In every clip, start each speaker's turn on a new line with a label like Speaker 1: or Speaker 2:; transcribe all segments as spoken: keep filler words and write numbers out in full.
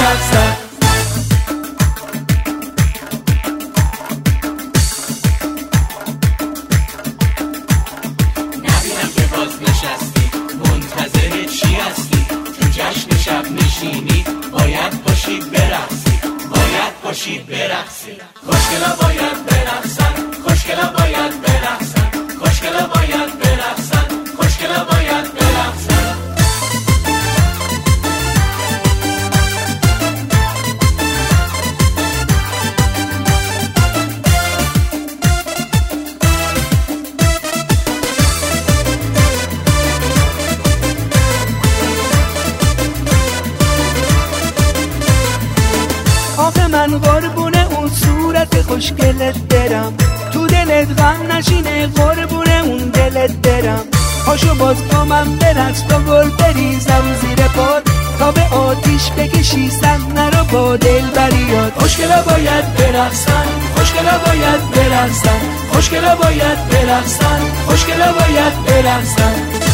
Speaker 1: برقصن.
Speaker 2: نبینم که باز نشستی منتظر چی هستی؟ تو جشن شب نشینی باید باشی برقصی، باید باشی برقصی. خوشگلا باید برقصن، خوشگلا باید برقصن، خوشگلا باید برقصن، خوشگلا باید برقصن.
Speaker 1: آخه من قربونه اون صورت خوشگلت برم، تو دلت غم نشینه قربونه اون دلت برم. پاشو باز با من برقص تا گل بریزم زیر پات، تا به آتیش بکشی صحنه رو با دلبریات. خوشگلا باید برقصن، خوشگلا باید برقصن، خوشگلا باید برقصن، خوشگلا باید برقصن.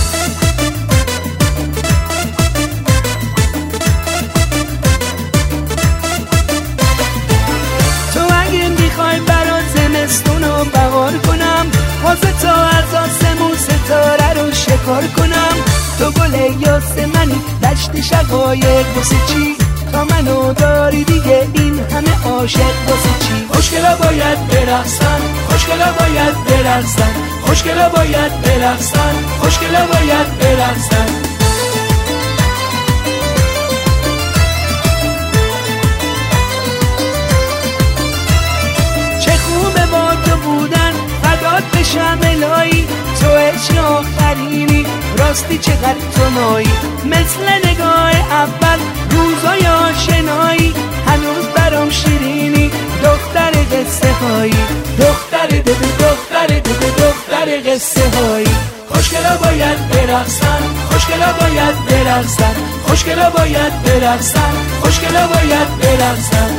Speaker 1: زمستونو بهار کنم، واسه تا از آسمون ستاره رو شکار کنم. تو گل یاسمنی دشت شقایق واسه چی؟ تا منو داری دیگه این همه عاشق واسه چی؟ خوشگلا باید برقصن، خوشگلا باید برقصن، خوشگلا باید برقصن، خوشگلا باید برقصن. بشم الهی تو عشق آخرینی، راستی چقدر تو مایی، مثل نگاه اول روزای آشنایی، هنوز برام شیرینی دختر قصه هایی، دختر دل دختر دل دختر قصه هایی. خوشگلا باید برقصن، خوشگلا باید برقصن، خوشگلا باید برقصن، خوشگلا باید برقصن.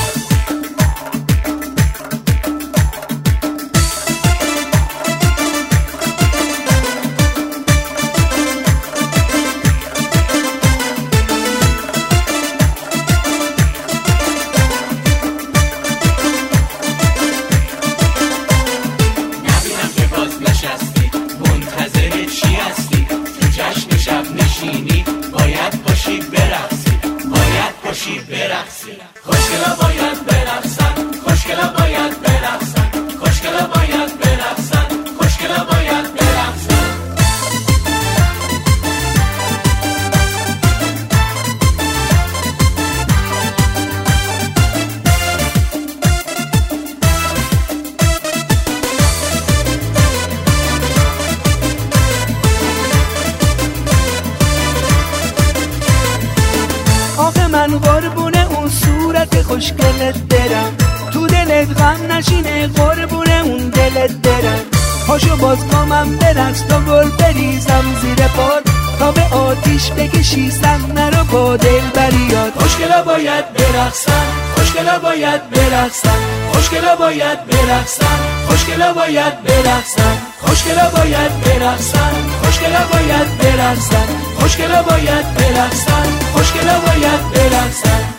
Speaker 2: منتظر چی هستی؟ تو جشن شب نشینی باید باشی برقصی، باید باشی برقصی. خوشگلا باید برقصن، خوشگلا باید برقصن، خوشگلا باید برقصن، خوشگلا باید برقصن.
Speaker 1: من قربونه اون صورت خوشگلت برم، تو دلت غم نشینه قربونه اون دلت برم. پاشو باز با من برقص تا گل بریزم زیر پات، تا به آتیش بکشی صحنه رو با دلبریات.
Speaker 2: خوشگلا باید برقصن، خوشگلا باید برقصن، خوشگلا باید برقصن، خوشگلا باید برقصن، خوشگلا باید برقصن، خوشگلا باید برقصن، خوشگلا باید برقصن، خوشگلا باید برقصن.